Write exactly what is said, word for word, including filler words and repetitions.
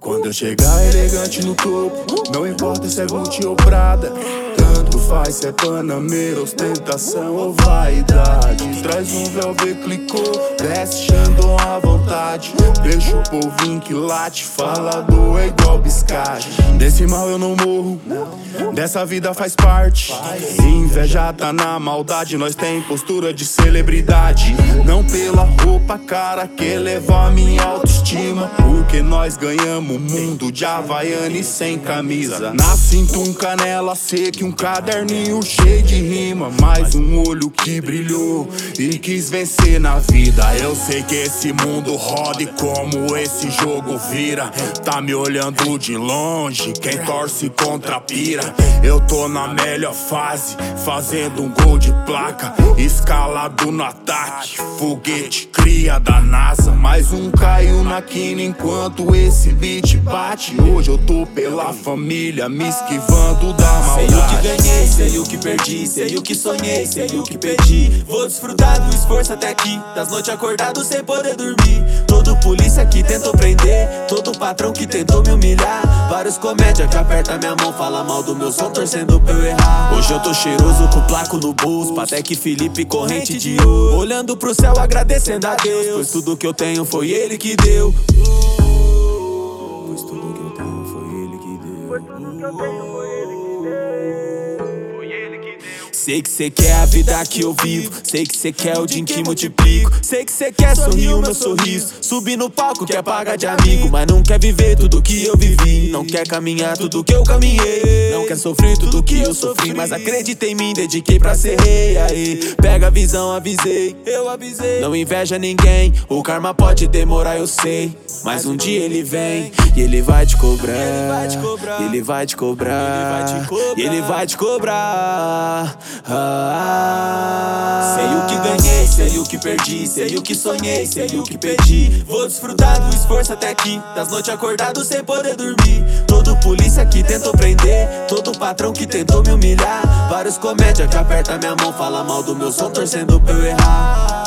Quando eu chegar elegante no topo, não importa se é Gucci ou Prada, tanto faz se é Panamera, ostentação ou vaidade. Traz um Velvet clicô, desce Chandon à vontade, deixa o povinho que late, falador é igual biscate. Desse mal eu não morro, dessa vida faz parte. Inveja tá na maldade, nós tem postura de celebridade. Não pela roupa cara que eleva a minha autoestima, porque nós ganhamos o mundo de Havaiana e sem camisa. Na cinta um canela seca e um caderninho cheio de rima, mais um olho que brilhou e quis vencer na vida. Eu sei que esse mundo roda e como esse jogo vira. Tá me olhando de longe, quem torce contra pira. Eu tô na melhor fase, fazendo um gol de placa, escalado no ataque, foguete cria da NASA. Mais um caiu na quina enquanto esse beat bate. Hoje eu tô pela família, me esquivando da maldade. Sei o que ganhei, sei o que perdi, sei o que sonhei, sei o que pedi. Vou desfrutar do esforço até aqui, das noites acordado sem poder dormir. Todo polícia que tentou prender, todo patrão que tentou me humilhar, vários comédia que aperta minha mão, fala mal do meu som torcendo pra eu errar. Hoje eu tô cheiroso com placo no bolso, Patek Felipe corrente de ouro, olhando pro céu agradecendo a Deus, pois tudo que eu tenho foi Ele que deu. Pois tudo que eu tenho foi Ele que deu. Pois tudo que eu tenho foi Ele que deu. Foi Ele que deu. Sei que cê quer a vida que eu vivo, sei que cê quer o din que multiplico, sei que cê quer sorrir o meu sorriso, subir no palco quer pagar de amigo, mas não quer viver tudo que eu vivi, não quer caminhar tudo que eu caminhei, não quer sofrer tudo que eu sofri, mas acredita em mim, dediquei pra ser rei. Aí, pega a visão, avisei, eu avisei. Não inveja ninguém, o karma pode demorar, eu sei, mas um dia ele vem e ele vai te cobrar, ele vai te cobrar, ele vai te cobrar, ele vai te cobrar. Ah, sei o que ganhei, sei o que perdi, sei o que sonhei, sei o que pedi. Vou desfrutar do esforço até aqui, das noites acordado sem poder dormir. Todo polícia que tentou prender, todo patrão que tentou me humilhar, vários comédia que aperta minha mão, fala mal do meu som torcendo pra eu errar.